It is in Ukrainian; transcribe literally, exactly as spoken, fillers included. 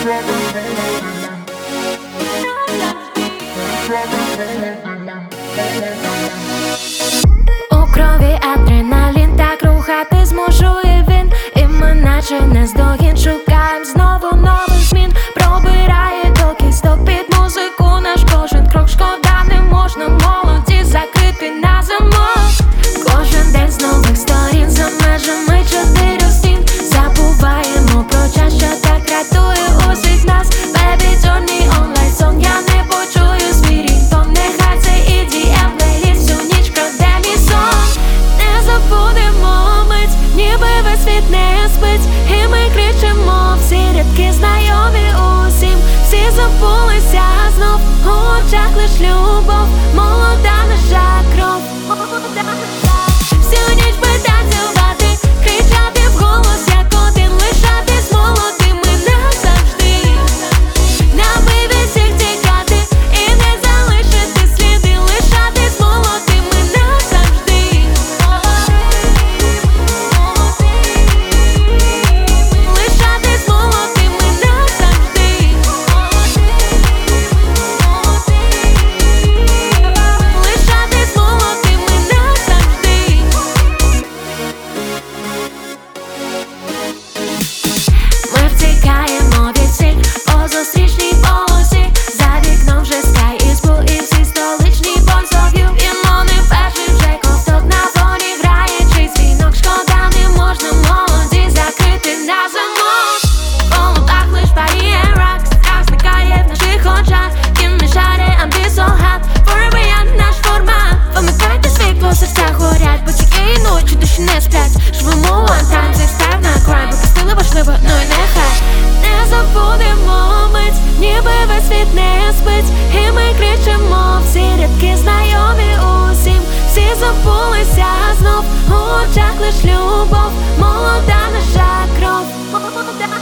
У крові адреналін, так рухати змушує він. І ми наче наздогін шукаєм знову нових змін. Пробирає до кісток під музику наш кожен крок. Шкода, не можна молоді закрити на замок. Кожен день з нових сторін, за межами чотирьох стін. Забуваємо про час, що так рятує усіх нас. Baby, чорний онлайн-сон, я не почую свій рінтон. Нехай це і ді ем плейліст всю ніч краде мій сон. Не забудемо мить, ніби весь світ не спить. І ми кричимо всі рядки знайомі усім. Всі забулися знов, у очах лиш любов. Молода наша кров. Всю ніч би танцювати, кричати вголос, як один. Лишатись молодими назавжди. Нами від всіх тікати і не залишити сліди. Лишатись молодими назавжди. Лишатись молодими назавжди. Лишатись молодими назавжди. Ми втікаємо від всіх по зустрічній полосі. За вікном вже скай із блу і всі столичні бонзов'ю. П'ємо не перший вже ковток, на фоні грає чийсь дзвінок. Шкода, не можна молоді закрити на замок. В холодах лиш паріє рак, страх зникає в наших очах. Ким не шаре, I'm be so hot, forever я наш формат. Вимикайте світло, серця горять, бо цієї ночі душі не сплять. Живемо one time, це став на край, бо пустили важливо, ну і нехай. Не забудемо мить, ніби весь світ не спить. І ми кричимо всі рядки знайомі усім. Всі забулися знов, у очах лиш любов. Молода наша кров.